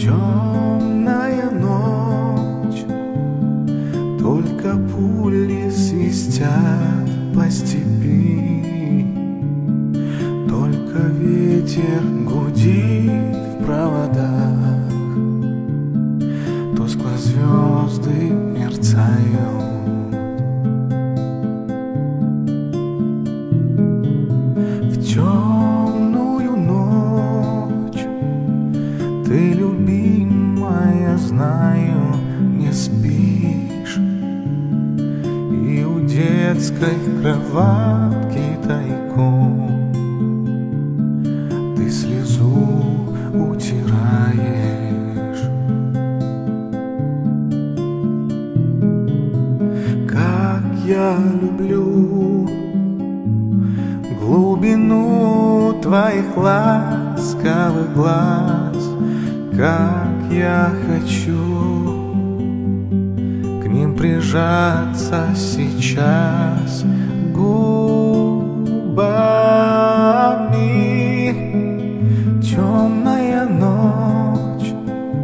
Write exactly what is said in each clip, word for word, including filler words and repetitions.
Темная ночь, только пули свистят по степи, только ветер гудит в проводах, то сквозь звезды мерцают. В темную ночь ты, любимая, знаю, не спишь, и у детской кроватки тайком ты слезу утираешь. Как я люблю глубину твоих ласковых глаз, как я хочу к ним прижаться сейчас губами. Темная ночь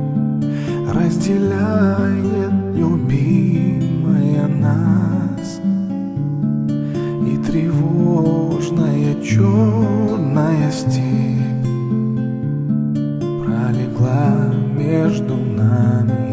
разделяет, любимая, нас, и тревожная черная степь пролегла между нами.